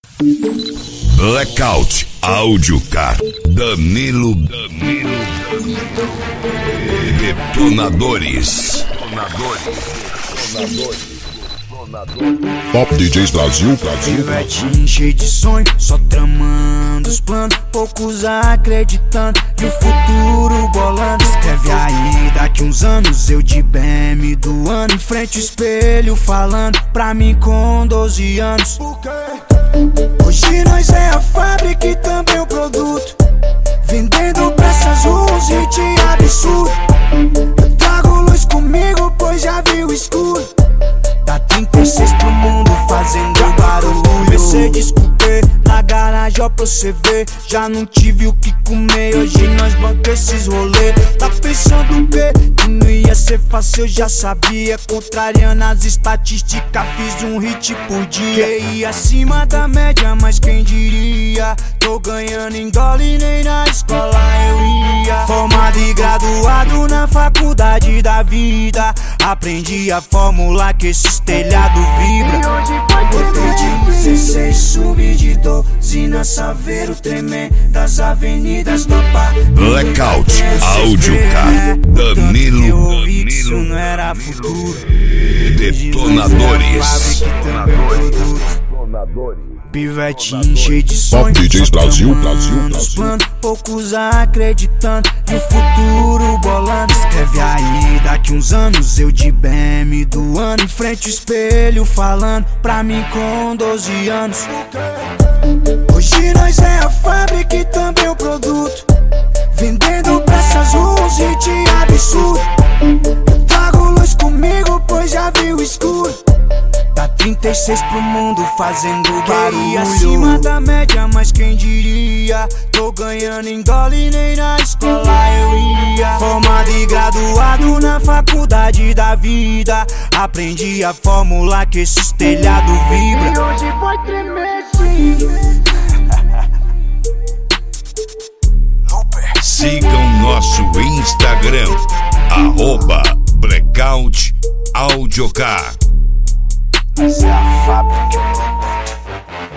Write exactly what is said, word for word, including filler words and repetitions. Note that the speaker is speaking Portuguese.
Blackout Audiocar. Danilo, Danilo, Detonadores. Detonadores. Top D Js Brasil, Brasil. Pivetinho cheio de sonho, só tramando os planos, poucos acreditando e o futuro bolando. Escreve aí, daqui uns anos eu de B M do ano, em frente ao espelho falando pra mim com doze anos. Hoje nós é a fábrica e também o produto, vendendo pra essas ruas, hit absurdo. Eu trago luz comigo, pois já vi o escuro. Dá trinta e seis pro mundo fazendo barulho. Mercedes Coupé na garagem, ó pra você ver. Já não tive o que comer, hoje nós banca esses rolê. Tá pensando o quê? Que não ia ser fácil, eu já sabia. Contrariando as estatísticas, fiz um hit por dia. Q I acima da média, mas quem diria? Tô ganhando em dólar e nem na escola eu ia. Formado e graduado na faculdade da vida, aprendi a fórmula que esses telhado vibra. Botei de dezesseis, subi de doze na Saveiro, tremendo das avenidas do Pá. Blackout Audiocar. Danilo, Danilo. Isso não era futuro. Detonadores. Pivetinho cheio de sonho, Top D Js Brasil, Brasil, os Brasil. planos, poucos acreditando e o futuro bolando. Escreve aí, daqui uns anos eu de B M do ano, em frente ao espelho falando pra mim com doze anos. Hoje nós é a fábrica e também o produto, vendendo pra essas ruas, hit absurdo. Eu trago luz comigo, pois já vi o escuro. Dá trinta e seis pro mundo fazendo barulho. Q I acima da média, mas quem diria? Tô ganhando em dólar e nem na escola eu ia. Formado e graduado na faculdade da vida, aprendi a fórmula que esses telhado vibra. E hoje vai tremer sim. Sigam nosso Instagram, arroba Blackout Audiocar. Mas é a fábrica.